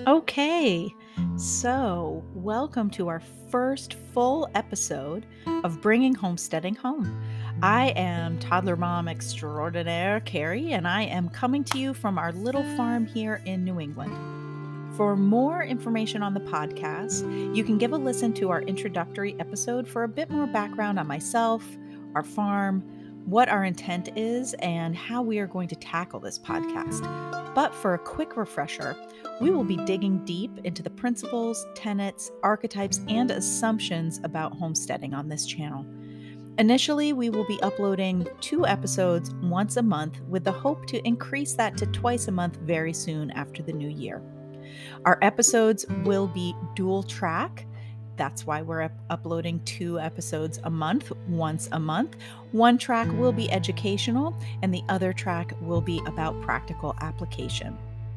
Okay, so welcome to our first full episode of Bringing Homesteading Home. I am toddler mom extraordinaire Carrie, and I am coming to you from our little farm here in New England. For more information on the podcast, you can give a listen to our introductory episode for a bit more background on myself, our farm, what our intent is, and how we are going to tackle this podcast. But for a quick refresher, we will be digging deep into the principles, tenets, archetypes, and assumptions about homesteading on this channel. Initially, we will be uploading 2 episodes once a month with the hope to increase that to twice a month very soon after the new year. Our episodes will be dual track. That's why we're uploading 2 episodes a month, once a month. One track will be educational, and the other track will be about practical application.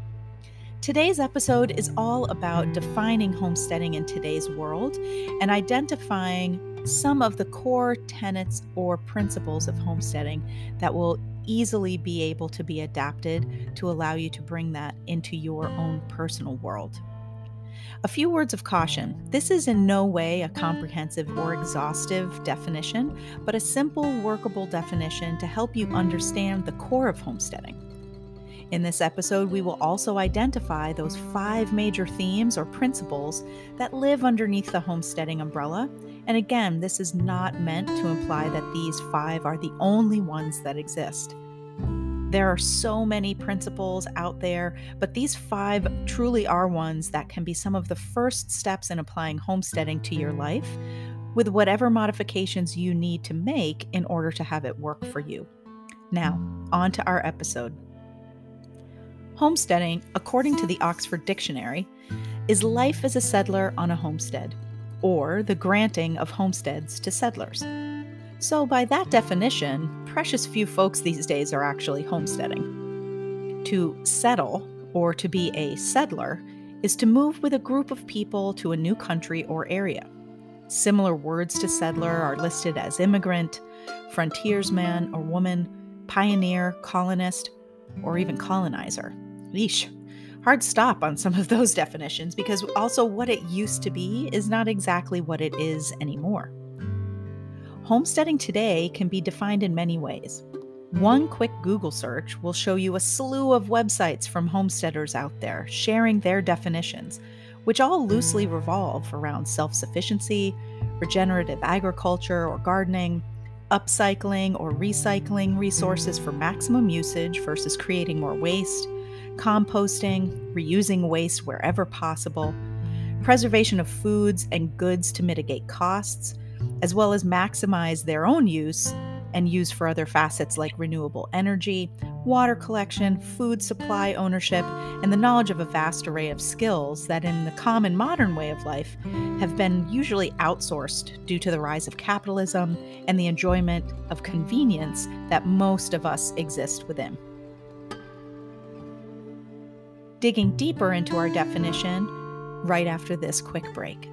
Today's episode is all about defining homesteading in today's world and identifying some of the core tenets or principles of homesteading that will easily be able to be adapted to allow you to bring that into your own personal world. A few words of caution. This is in no way a comprehensive or exhaustive definition, but a simple, workable definition to help you understand the core of homesteading. In this episode, we will also identify those 5 major themes or principles that live underneath the homesteading umbrella. And again, this is not meant to imply that these 5 are the only ones that exist. There are so many principles out there, but these 5 truly are ones that can be some of the first steps in applying homesteading to your life, with whatever modifications you need to make in order to have it work for you. Now, on to our episode. Homesteading, according to the Oxford Dictionary, is life as a settler on a homestead, or the granting of homesteads to settlers. So by that definition, precious few folks these days are actually homesteading. To settle, or to be a settler, is to move with a group of people to a new country or area. Similar words to settler are listed as immigrant, frontiersman or woman, pioneer, colonist, or even colonizer. Yeesh. Hard stop on some of those definitions because also what it used to be is not exactly what it is anymore. Homesteading today can be defined in many ways. One quick Google search will show you a slew of websites from homesteaders out there sharing their definitions, which all loosely revolve around self-sufficiency, regenerative agriculture or gardening, upcycling or recycling resources for maximum usage versus creating more waste, composting, reusing waste wherever possible, preservation of foods and goods to mitigate costs, as well as maximize their own use and use for other facets like renewable energy, water collection, food supply ownership, and the knowledge of a vast array of skills that in the common modern way of life have been usually outsourced due to the rise of capitalism and the enjoyment of convenience that most of us exist within. Digging deeper into our definition right after this quick break.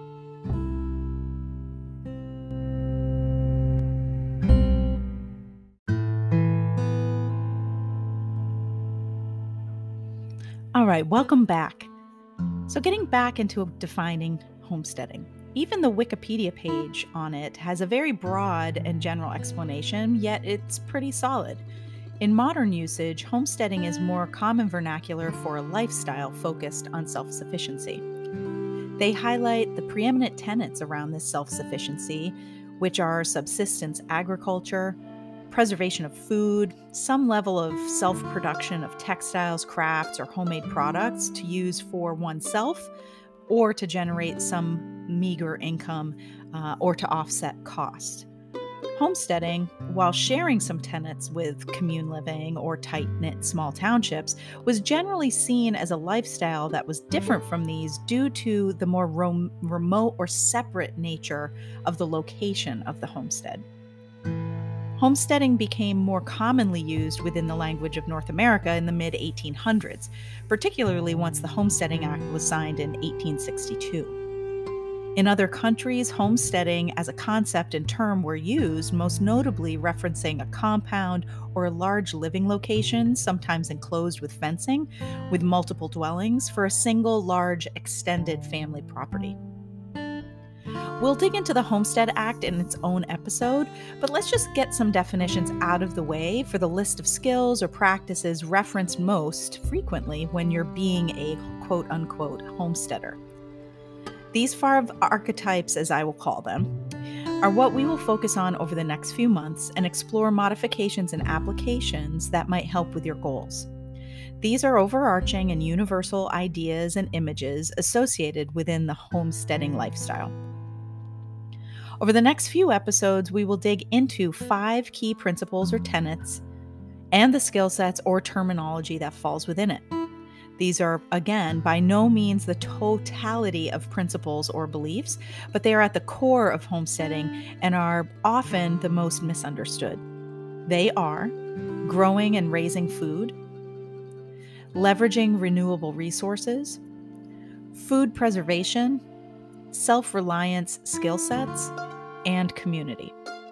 All right, welcome back. So getting back into defining homesteading. Even the Wikipedia page on it has a very broad and general explanation, yet it's pretty solid. In modern usage, homesteading is more common vernacular for a lifestyle focused on self-sufficiency. They highlight the preeminent tenets around this self-sufficiency, which are subsistence agriculture, preservation of food, some level of self-production of textiles, crafts, or homemade products to use for oneself or to generate some meager income or to offset cost. Homesteading, while sharing some tenets with commune living or tight-knit small townships, was generally seen as a lifestyle that was different from these due to the more remote or separate nature of the location of the homestead. Homesteading became more commonly used within the language of North America in the mid-1800s, particularly once the Homesteading Act was signed in 1862. In other countries, homesteading as a concept and term were used, most notably referencing a compound or a large living location, sometimes enclosed with fencing, with multiple dwellings for a single large extended family property. We'll dig into the Homestead Act in its own episode, but let's just get some definitions out of the way for the list of skills or practices referenced most frequently when you're being a quote unquote homesteader. These 5 archetypes, as I will call them, are what we will focus on over the next few months and explore modifications and applications that might help with your goals. These are overarching and universal ideas and images associated within the homesteading lifestyle. Over the next few episodes, we will dig into 5 key principles or tenets and the skill sets or terminology that falls within it. These are, again, by no means the totality of principles or beliefs, but they are at the core of homesteading and are often the most misunderstood. They are growing and raising food, leveraging renewable resources, food preservation, self-reliance skill sets, and community.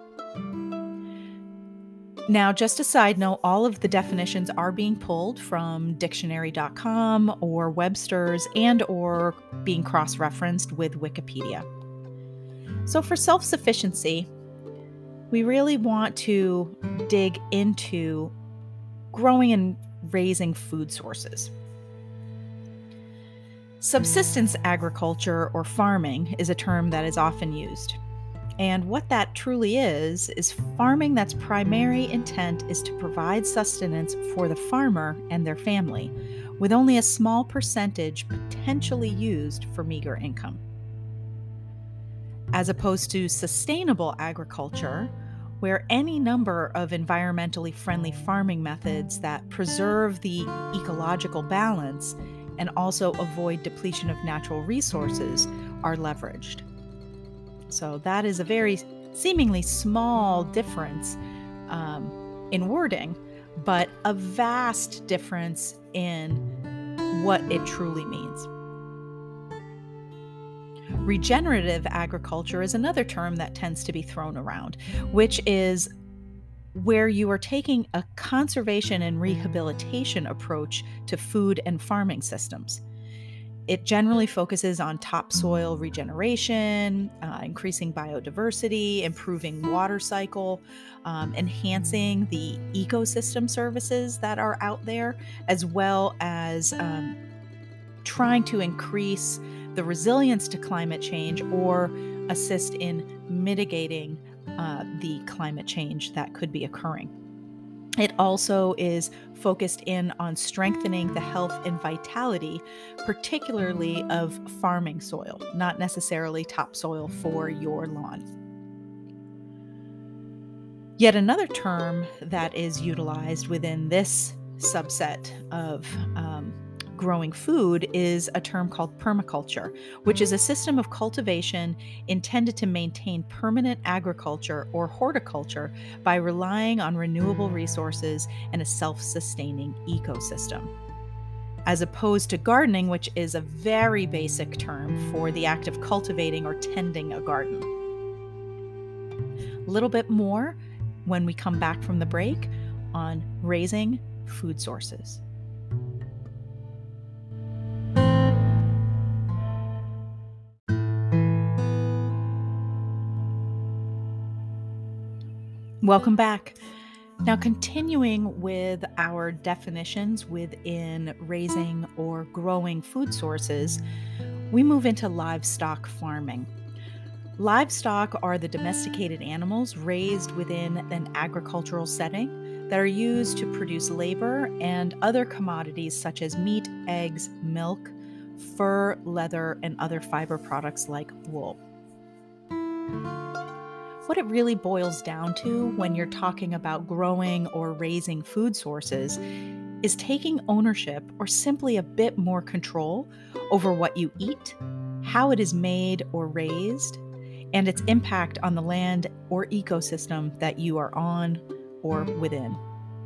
Now, just a side note, all of the definitions are being pulled from dictionary.com or Webster's and or being cross-referenced with Wikipedia. So for self-sufficiency, we really want to dig into growing and raising food sources. Subsistence agriculture or farming is a term that is often used. And what that truly is farming that's primary intent is to provide sustenance for the farmer and their family, with only a small percentage potentially used for meager income. As opposed to sustainable agriculture, where any number of environmentally friendly farming methods that preserve the ecological balance and also avoid depletion of natural resources are leveraged. So that is a very seemingly small difference in wording, but a vast difference in what it truly means. Regenerative agriculture is another term that tends to be thrown around, which is where you are taking a conservation and rehabilitation approach to food and farming systems. It generally focuses on topsoil regeneration, increasing biodiversity, improving water cycle, enhancing the ecosystem services that are out there, as well as trying to increase the resilience to climate change or assist in mitigating the climate change that could be occurring. It also is focused in on strengthening the health and vitality, particularly of farming soil, not necessarily topsoil for your lawn. Yet another term that is utilized within this subset of growing food is a term called permaculture, which is a system of cultivation intended to maintain permanent agriculture or horticulture by relying on renewable resources and a self-sustaining ecosystem. As opposed to gardening, which is a very basic term for the act of cultivating or tending a garden. A little bit more when we come back from the break on raising food sources. Welcome back. Now, continuing with our definitions within raising or growing food sources, we move into livestock farming. Livestock are the domesticated animals raised within an agricultural setting that are used to produce labor and other commodities such as meat, eggs, milk, fur, leather, and other fiber products like wool. What it really boils down to when you're talking about growing or raising food sources is taking ownership or simply a bit more control over what you eat, how it is made or raised, and its impact on the land or ecosystem that you are on or within.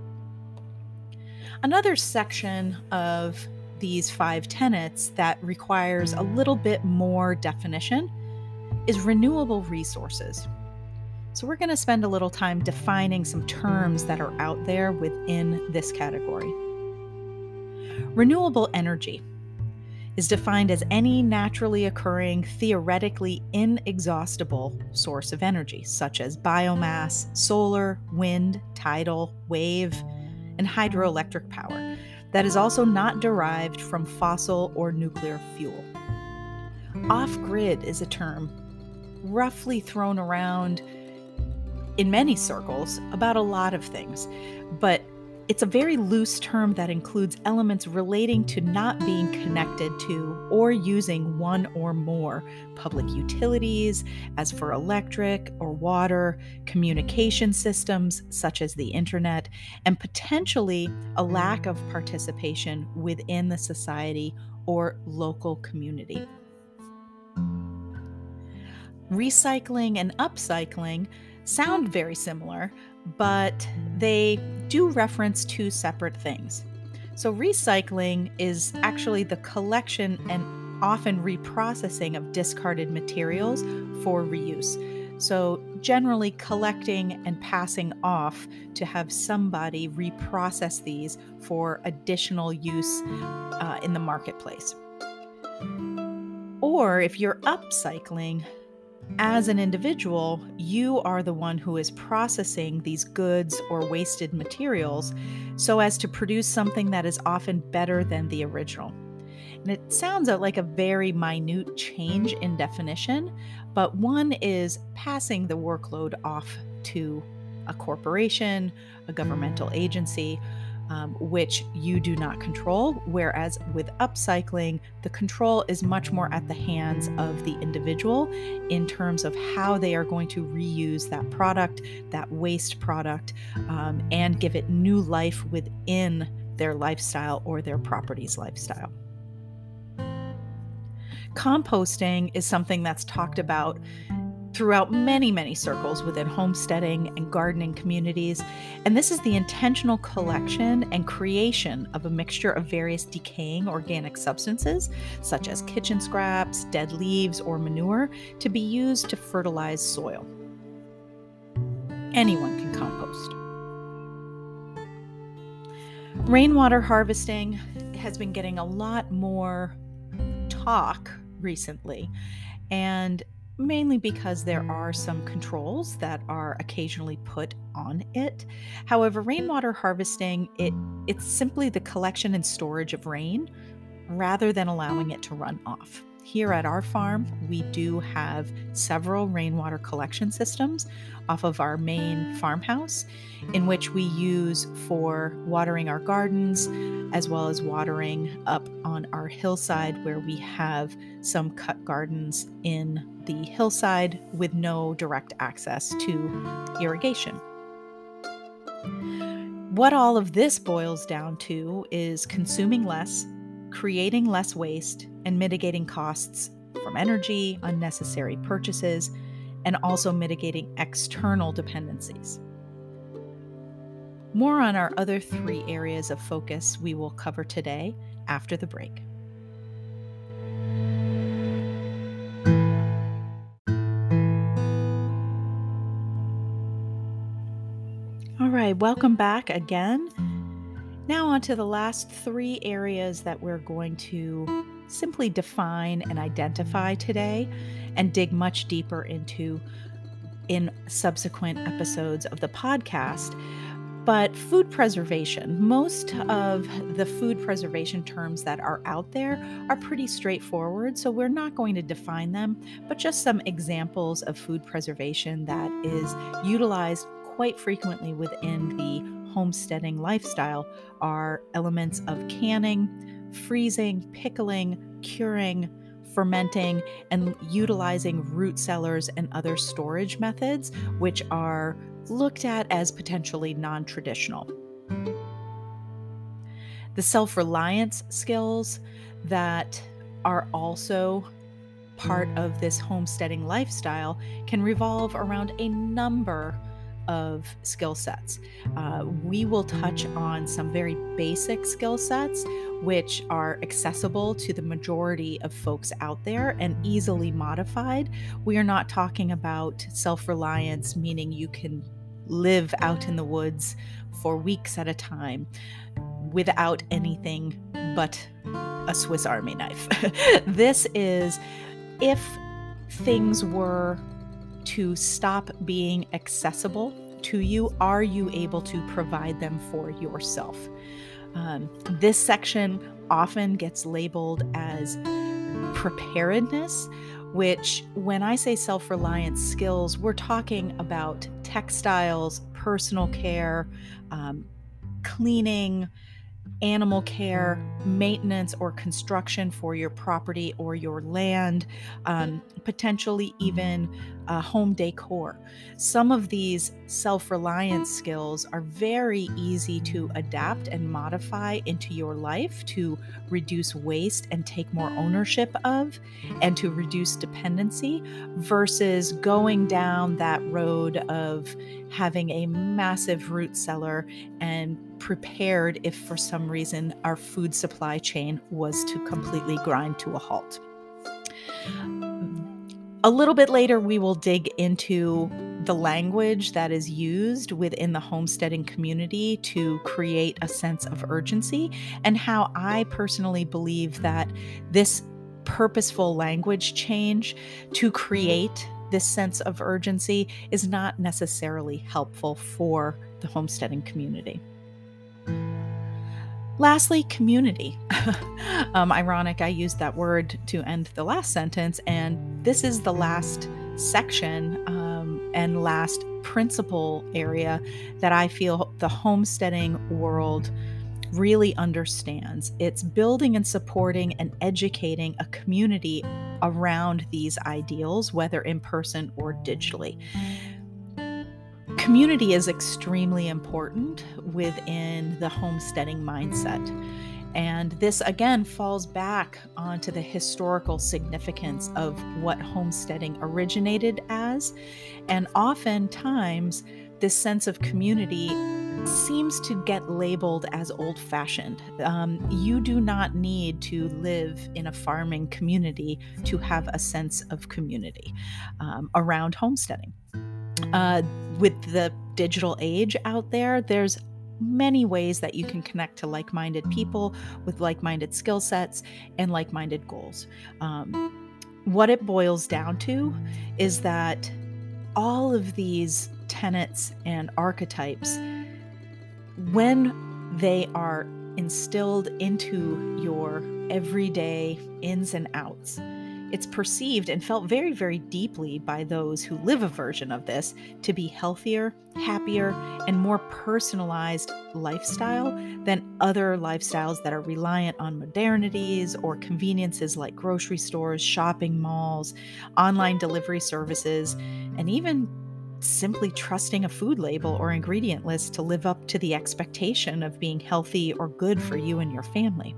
Another section of these 5 tenets that requires a little bit more definition is renewable resources. So we're going to spend a little time defining some terms that are out there within this category. Renewable energy is defined as any naturally occurring, theoretically inexhaustible source of energy, such as biomass, solar, wind, tidal, wave, and hydroelectric power, that is also not derived from fossil or nuclear fuel. Off-grid is a term roughly thrown around in many circles about a lot of things, but it's a very loose term that includes elements relating to not being connected to or using one or more public utilities, as for electric or water, communication systems such as the internet, and potentially a lack of participation within the society or local community. Recycling and upcycling sound very similar, but they do reference two separate things. So recycling is actually the collection and often reprocessing of discarded materials for reuse. So generally collecting and passing off to have somebody reprocess these for additional use in the marketplace. Or if you're upcycling, as an individual, you are the one who is processing these goods or wasted materials so as to produce something that is often better than the original. And it sounds like a very minute change in definition, but one is passing the workload off to a corporation, a governmental agency, which you do not control, whereas with upcycling, the control is much more at the hands of the individual in terms of how they are going to reuse that product, that waste product, and give it new life within their lifestyle or their property's lifestyle. Composting is something that's talked about throughout many, many circles within homesteading and gardening communities. And this is the intentional collection and creation of a mixture of various decaying organic substances, such as kitchen scraps, dead leaves, or manure, to be used to fertilize soil. Anyone can compost. Rainwater harvesting has been getting a lot more talk recently, and mainly because there are some controls that are occasionally put on it. However, rainwater harvesting, it's simply the collection and storage of rain rather than allowing it to run off. Here at our farm, we do have several rainwater collection systems off of our main farmhouse, in which we use for watering our gardens, as well as watering up on our hillside where we have some cut gardens in the hillside with no direct access to irrigation. What all of this boils down to is consuming less, creating less waste, and mitigating costs from energy, unnecessary purchases, and also mitigating external dependencies. More on our other three areas of focus we will cover today after the break. All right, welcome back again. Now on to the last three areas that we're going to simply define and identify today and dig much deeper into in subsequent episodes of the podcast. But food preservation, most of the food preservation terms that are out there are pretty straightforward, so we're not going to define them, but just some examples of food preservation that is utilized quite frequently within the homesteading lifestyle are elements of canning, freezing, pickling, curing, fermenting, and utilizing root cellars and other storage methods, which are looked at as potentially non-traditional. The self-reliance skills that are also part of this homesteading lifestyle can revolve around a number of skill sets. We will touch on some very basic skill sets which are accessible to the majority of folks out there and easily modified. We are not talking about self-reliance, meaning you can live out in the woods for weeks at a time without anything but a Swiss Army knife. This is if things were to stop being accessible to you, are you able to provide them for yourself? This section often gets labeled as preparedness, which when I say self-reliance skills, we're talking about textiles, personal care, cleaning, animal care, maintenance or construction for your property or your land, potentially even home decor. Some of these self-reliance skills are very easy to adapt and modify into your life to reduce waste and take more ownership of, and to reduce dependency, versus going down that road of having a massive root cellar and prepared if for some reason our food supply chain was to completely grind to a halt. A little bit later, we will dig into the language that is used within the homesteading community to create a sense of urgency, and how I personally believe that this purposeful language change to create this sense of urgency is not necessarily helpful for the homesteading community. Lastly, community. Ironic, I used that word to end the last sentence, and this is the last section and last principle area that I feel the homesteading world really understands. It's building and supporting and educating a community around these ideals, whether in person or digitally. Community is extremely important within the homesteading mindset. And this again falls back onto the historical significance of what homesteading originated as. And oftentimes, this sense of community seems to get labeled as old-fashioned. You do not need to live in a farming community to have a sense of community around homesteading. With the digital age out there, there's many ways that you can connect to like-minded people with like-minded skill sets and like-minded goals. What it boils down to is that all of these tenets and archetypes, when they are instilled into your everyday ins and outs, it's perceived and felt very, very deeply by those who live a version of this to be healthier, happier, and more personalized lifestyle than other lifestyles that are reliant on modernities or conveniences like grocery stores, shopping malls, online delivery services, and even simply trusting a food label or ingredient list to live up to the expectation of being healthy or good for you and your family.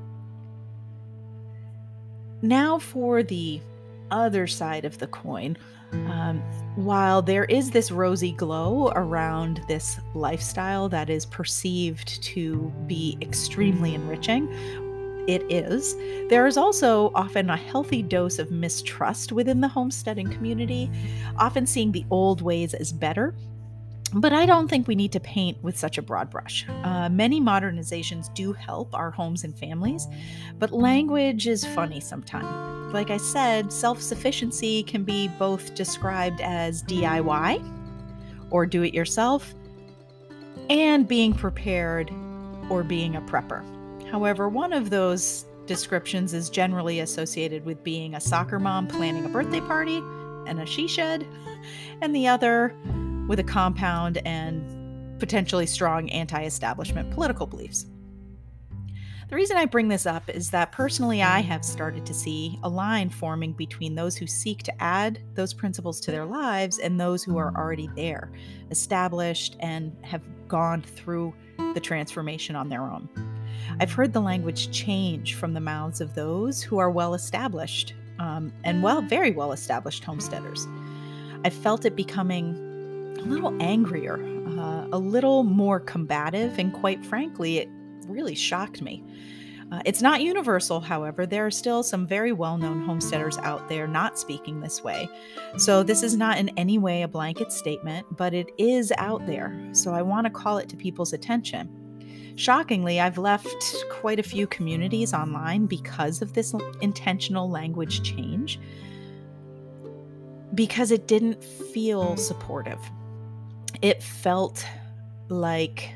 Now for the other side of the coin. While there is this rosy glow around this lifestyle that is perceived to be extremely enriching, it is. There is also often a healthy dose of mistrust within the homesteading community, often seeing the old ways as better. But I don't think we need to paint with such a broad brush. Many modernizations do help our homes and families, but language is funny sometimes. Like I said, self-sufficiency can be both described as DIY or do it yourself, and being prepared or being a prepper. However, one of those descriptions is generally associated with being a soccer mom planning a birthday party and a she shed, and the other with a compound and potentially strong anti-establishment political beliefs. The reason I bring this up is that personally I have started to see a line forming between those who seek to add those principles to their lives and those who are already there, established, and have gone through the transformation on their own. I've heard the language change from the mouths of those who are well-established and very well-established homesteaders. I've felt it becoming a little angrier, a little more combative, and quite frankly, it really shocked me. It's not universal, however. There are still some very well known homesteaders out there not speaking this way. So, this is not in any way a blanket statement, but it is out there. So, I want to call it to people's attention. Shockingly, I've left quite a few communities online because of this intentional language change, because it didn't feel supportive. It felt like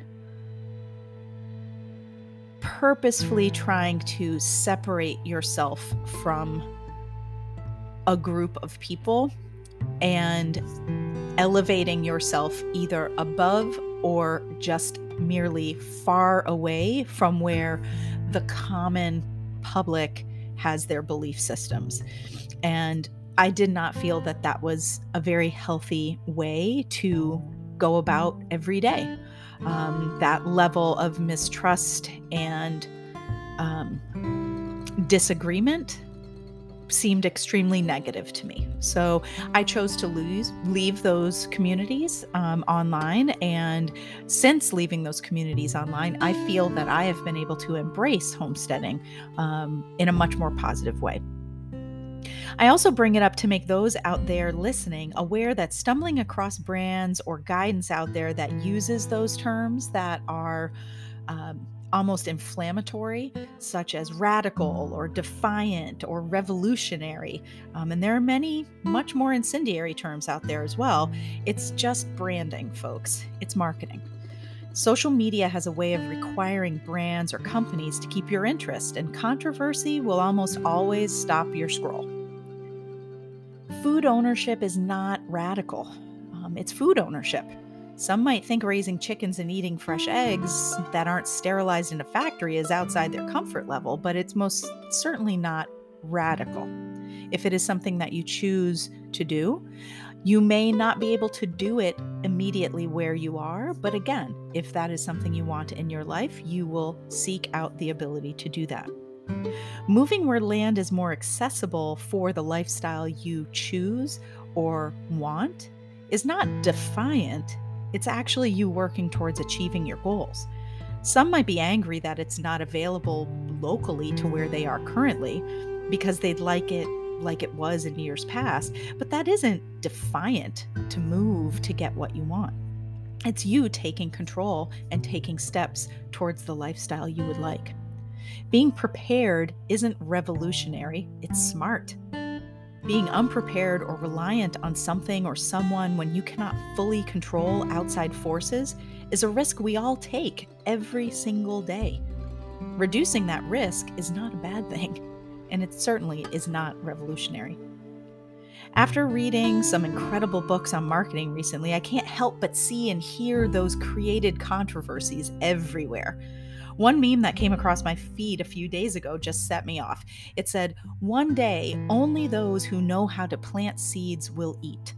purposefully trying to separate yourself from a group of people and elevating yourself either above or just merely far away from where the common public has their belief systems. And I did not feel that that was a very healthy way to go about every day. That level of mistrust and disagreement seemed extremely negative to me. So I chose to leave those communities online. And since leaving those communities online, I feel that I have been able to embrace homesteading in a much more positive way. I also bring it up to make those out there listening aware that stumbling across brands or guidance out there that uses those terms that are almost inflammatory, such as radical or defiant or revolutionary, and there are many much more incendiary terms out there as well. It's just branding, folks. It's marketing. Social media has a way of requiring brands or companies to keep your interest, and controversy will almost always stop your scroll. Food ownership is not radical. It's food ownership. Some might think raising chickens and eating fresh eggs that aren't sterilized in a factory is outside their comfort level, but it's most certainly not radical. If it is something that you choose to do, you may not be able to do it immediately where you are, but again, if that is something you want in your life, you will seek out the ability to do that. Moving where land is more accessible for the lifestyle you choose or want is not defiant. It's actually you working towards achieving your goals. Some might be angry that it's not available locally to where they are currently because they'd like it was in years past, but that isn't defiant to move to get what you want. It's you taking control and taking steps towards the lifestyle you would like. Being prepared isn't revolutionary, it's smart. Being unprepared or reliant on something or someone when you cannot fully control outside forces is a risk we all take every single day. Reducing that risk is not a bad thing, and it certainly is not revolutionary. After reading some incredible books on marketing recently, I can't help but see and hear those created controversies everywhere. One meme that came across my feed a few days ago just set me off. It said, "One day, only those who know how to plant seeds will eat."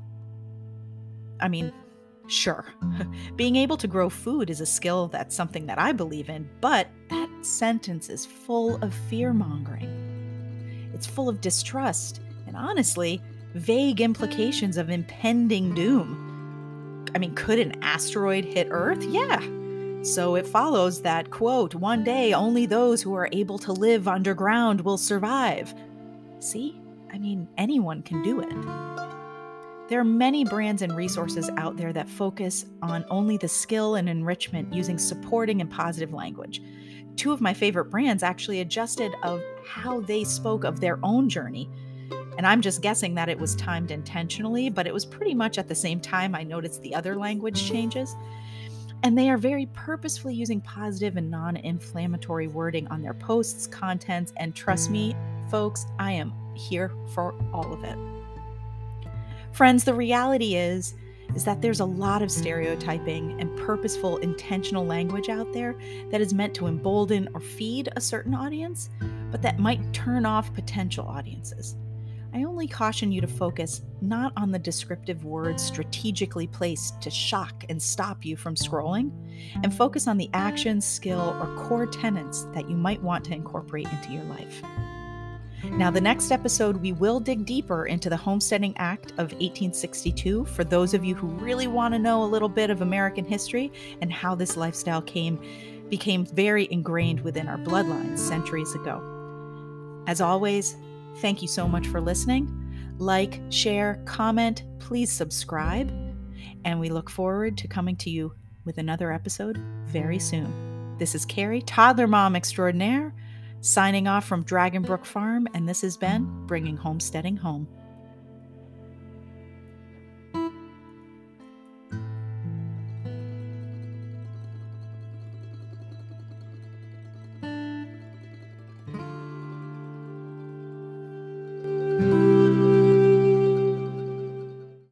I mean, sure, being able to grow food is a skill that's something that I believe in, but that sentence is full of fear-mongering. It's full of distrust and honestly, vague implications of impending doom. I mean, could an asteroid hit Earth? Yeah. So it follows that, quote, "One day only those who are able to live underground will survive." See? I mean, anyone can do it. There are many brands and resources out there that focus on only the skill and enrichment using supporting and positive language. Two of my favorite brands actually adjusted of how they spoke of their own journey. And I'm just guessing that it was timed intentionally, but it was pretty much at the same time I noticed the other language changes. And they are very purposefully using positive and non-inflammatory wording on their posts, contents, and trust me, folks, I am here for all of it. Friends, the reality is that there's a lot of stereotyping and purposeful, intentional language out there that is meant to embolden or feed a certain audience, but that might turn off potential audiences. I only caution you to focus not on the descriptive words strategically placed to shock and stop you from scrolling, and focus on the action, skill, or core tenets that you might want to incorporate into your life. Now, the next episode, we will dig deeper into the Homesteading Act of 1862 for those of you who really want to know a little bit of American history and how this lifestyle became very ingrained within our bloodlines centuries ago. As always, thank you so much for listening. Like, share, comment, please subscribe, and we look forward to coming to you with another episode very soon. This is Carrie, toddler mom extraordinaire, signing off from Dragonbrook Farm, and this has been Bringing Homesteading Home.